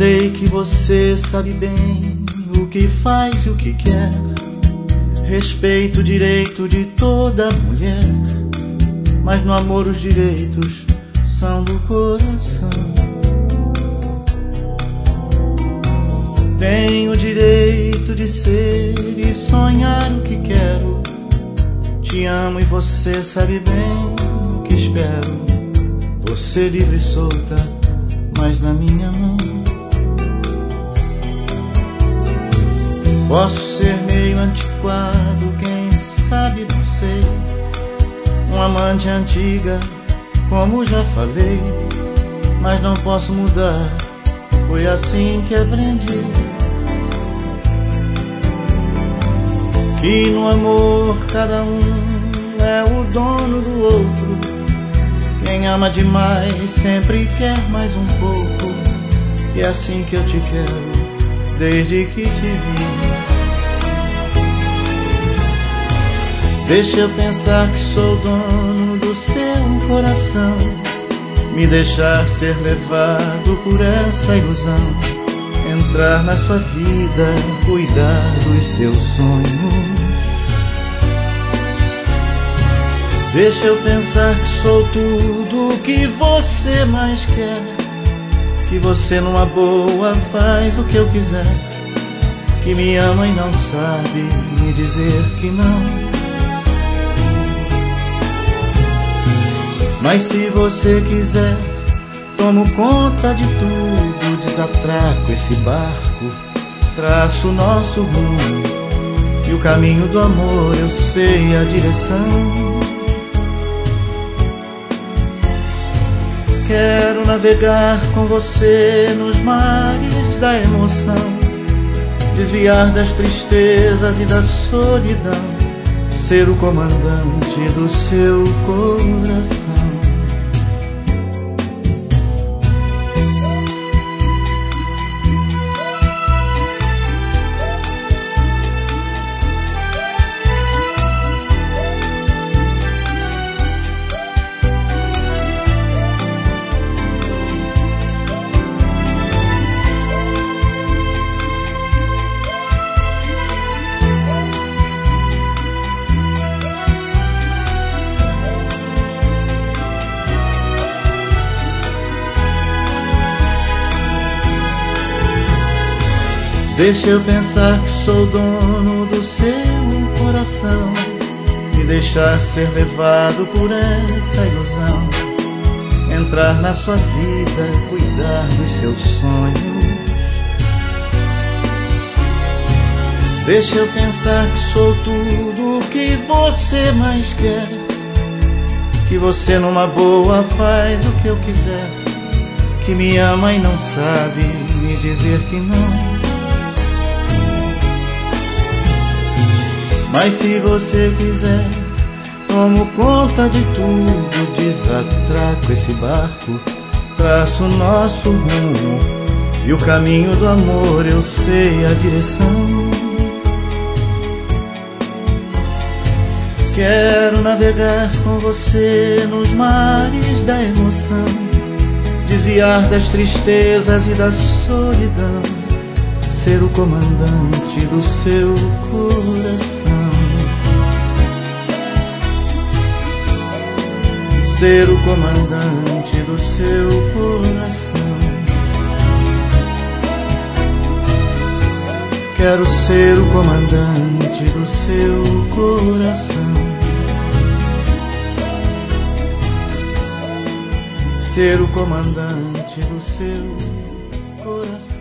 sei que você sabe bem o que faz e o que quer. Respeito o direito de toda mulher, mas no amor os direitos são do coração. Tenho o direito de ser e sonhar o que quero. Te amo e você sabe bem o que espero. Você livre e solta, mas na minha mão. Posso ser meio antiquado, quem sabe não sei. Um amante antiga, como já falei, mas não posso mudar, foi assim que aprendi. Que no amor cada um é o dono do outro. Quem ama demais sempre quer mais um pouco. E é assim que eu te quero, desde que te vi. Deixa eu pensar que sou dono do seu coração, me deixar ser levado por essa ilusão, entrar na sua vida, cuidar dos seus sonhos. Deixa eu pensar que sou tudo o que você mais quer, que você numa boa faz o que eu quiser, que me ama e não sabe me dizer que não. Mas se você quiser, tomo conta de tudo, desatraco esse barco, traço o nosso rumo, e o caminho do amor eu sei a direção. Quero navegar com você nos mares da emoção, desviar das tristezas e da solidão, ser o comandante do seu coração. Deixa eu pensar que sou dono do seu coração, me deixar ser levado por essa ilusão, entrar na sua vida, cuidar dos seus sonhos. Deixa eu pensar que sou tudo o que você mais quer, que você numa boa faz o que eu quiser, que me ama e não sabe me dizer que não. Mas se você quiser, tomo conta de tudo, desatraco esse barco, traço o nosso rumo, e o caminho do amor eu sei a direção. Quero navegar com você nos mares da emoção, desviar das tristezas e da solidão, ser o comandante do seu coração. Ser o comandante do seu coração. Quero ser o comandante do seu coração. Ser o comandante do seu coração.